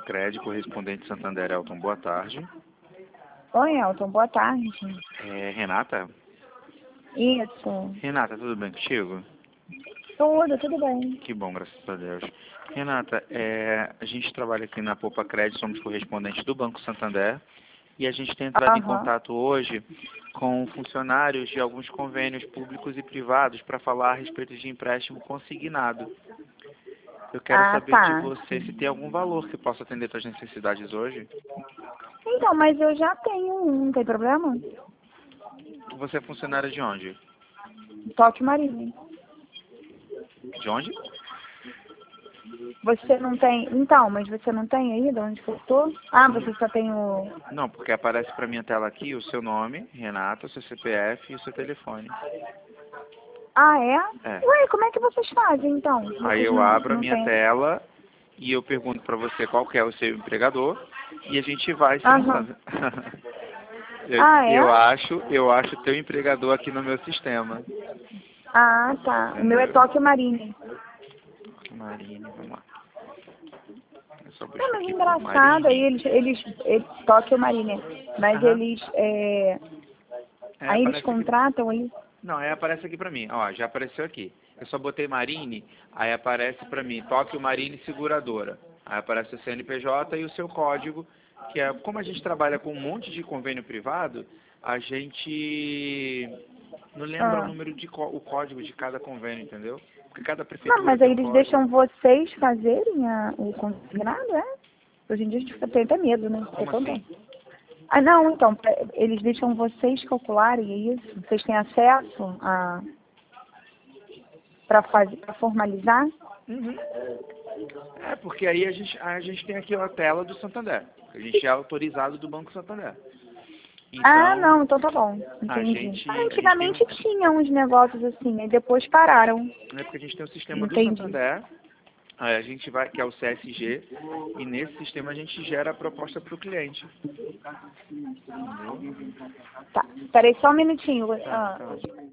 Cred, correspondente Santander, Elton, boa tarde. Oi, Elton, boa tarde. Renata? Isso. Renata, tudo bem contigo? Tudo bem. Que bom, graças a Deus. Renata, a gente trabalha aqui na Poupa Cred, somos correspondentes do Banco Santander e a gente tem entrado em contato hoje com funcionários de alguns convênios públicos e privados para falar a respeito de empréstimo consignado. Eu quero saber de você se tem algum valor que possa atender suas necessidades hoje. Então, mas eu já tenho um, não tem problema? Você é funcionária de onde? Tóquio Marine. De onde? Você não tem... Então, mas você não tem aí de onde eu tô? Ah, você só tem o... Não, porque aparece para minha tela aqui o seu nome, Renata, o seu CPF e o seu telefone. Ah, é? É. Ué, como é que vocês fazem, então? Aí Vocês eu abro a minha têm... tela e eu pergunto para você qual que é o seu empregador e a gente vai simulando. Eu acho o teu empregador aqui no meu sistema. Ah, tá. O meu é Tóquio Marine. Marine, vamos lá. Eu só busco Não, mas aqui por engraçado, aí Marine. eles Tóquio Marine, mas eles, aí eles Aparece aqui. contratam aí. Não, aí aparece aqui pra mim. Ó, já apareceu aqui. Eu só botei Marine, aí aparece pra mim, Tóquio Marine Seguradora. Aí aparece o CNPJ e o seu código, que é, como a gente trabalha com um monte de convênio privado, a gente não lembra o número de o código de cada convênio, entendeu? Porque cada prefeitura Não, mas tem aí um eles código. deixam vocês fazerem o consignado, é? Hoje em dia a gente tem até medo, né? Como assim? Ah, não, então, eles deixam vocês calcularem, é isso? Vocês têm acesso para formalizar? Uhum. É, porque aí a gente tem aqui a tela do Santander. A gente é autorizado do Banco Santander. Ah, Então, não, então tá bom, entendi. Antigamente tinha uns negócios assim, aí depois pararam. É porque a gente tem o sistema do Entendi. Santander, aí a gente vai, que é o CSG, e nesse sistema a gente gera a proposta para o cliente. Tá, peraí só um minutinho. Tá.